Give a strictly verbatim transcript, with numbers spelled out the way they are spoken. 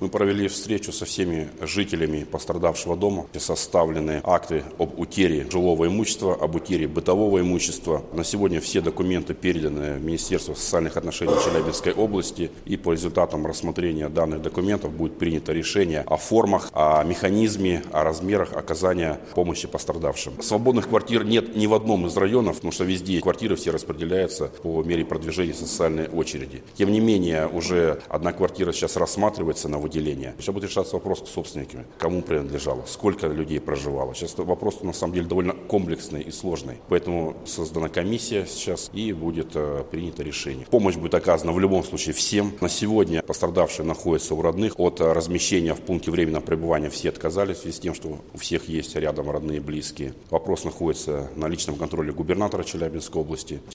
Мы провели встречу со всеми жителями пострадавшего дома. Составлены акты об утере жилого имущества, об утере бытового имущества. На сегодня все документы переданы в Министерство социальных отношений Челябинской области. И по результатам рассмотрения данных документов будет принято решение о формах, о механизме, о размерах оказания помощи пострадавшим. Свободных квартир нет ни в одном из районов, потому что везде квартиры все распределяются по мере продвижения социальной очереди. Тем не менее, уже одна квартира сейчас рассматривается на выделение. Сейчас будет решаться вопрос с собственниками, кому принадлежало, сколько людей проживало. Сейчас вопрос на самом деле довольно комплексный и сложный. Поэтому создана комиссия сейчас и будет э, принято решение. Помощь будет оказана в любом случае всем. На сегодня пострадавшие находятся у родных. От э, размещения в пункте временного пребывания все отказались в связи с тем, что у всех есть рядом родные и близкие. Вопрос находится на личном контроле губернатора Челябинской области.